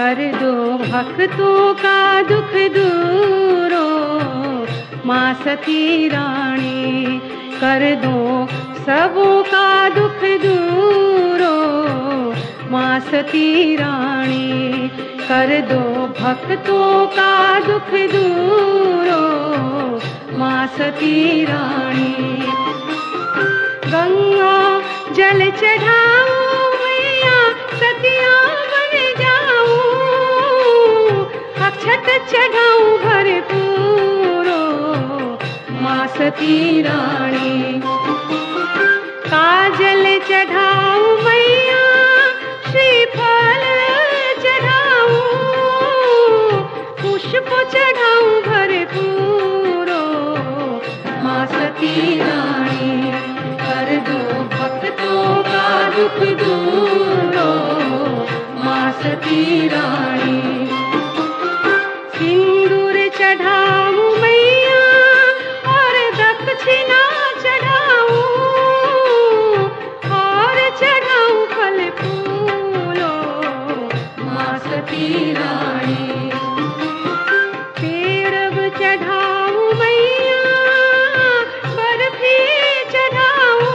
कर दो भक्तों का दुख दूरो, माँ सती रानी। कर दो सबों का दुख दूरो, माँ सती रानी। कर दो भक्तों का दुख दूरो, माँ सती रानी। गंगा जल चढ़ाओ मैया सतिया बन जाऊं, अक्षत चढ़ाऊं भरपूरो, माँ सती रानी। काजल चढ़ाऊं मैया श्रीफल चढ़ाऊं, पुष्प चढ़ाऊं भरपूरो, माँ सती रानी। कर दो भक्तों का दुख दूरो, माँ सती रानी। सिंदूर चढ़ाऊं मैया और दक्षिणा चढ़ाऊं, और चढ़ाऊं फल फूलो, माँ सती रानी। पेड़ब चढ़ाऊं मैया बर्फी चढ़ाऊं,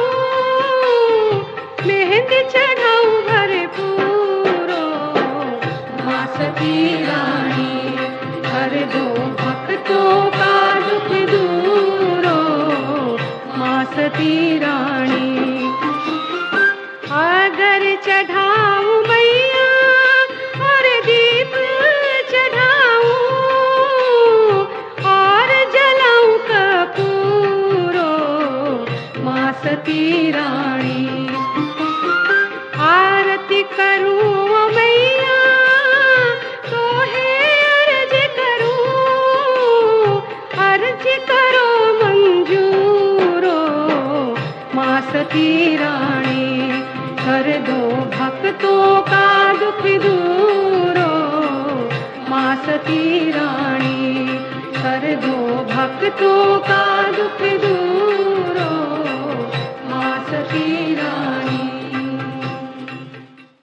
मेहंदी चढ़ाऊं भरपूरो, माँ सती रानी। कर दो भक्तों का दुख दूरो, माँ सती रानी। अगर चढ़ाऊं मैया और दीप चढ़ाऊं, और जलाऊं कपूरो, माँ सती रानी। आरती करूं मैया तो है अर्ज करूं, अर्ज करो मंजूरो, माँ सती रानी। कर दो भक्तों का दुख दूरो, माँ सती रानी। कर दो भक्तों का दुख दूरो।